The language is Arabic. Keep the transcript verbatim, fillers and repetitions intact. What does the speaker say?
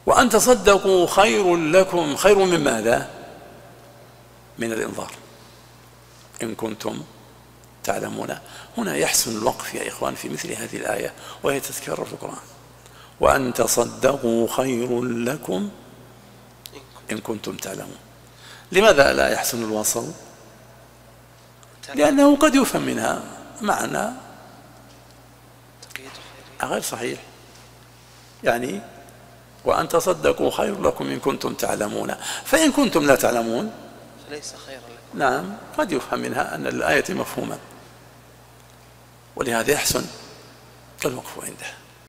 وأن تصدقوا خير لكم. خير من ماذا؟ من الإنظار إن كنتم تعلمون. هنا يحسن الوقف يا إخوان في مثل هذه الآية وهي تتكرر في القرآن. وأن تصدقوا خير لكم إن كنتم تعلمون. لماذا لا يحسن الوصل؟ لأنه قد يفهم منها معنى غير صحيح. يعني وأن تصدقوا خير لكم إن كنتم تعلمون، فإن كنتم لا تعلمون فليس خيرا لكم. نعم، قد يفهم منها أن الآية مفهومة، ولهذا يحسن الوقف عنده.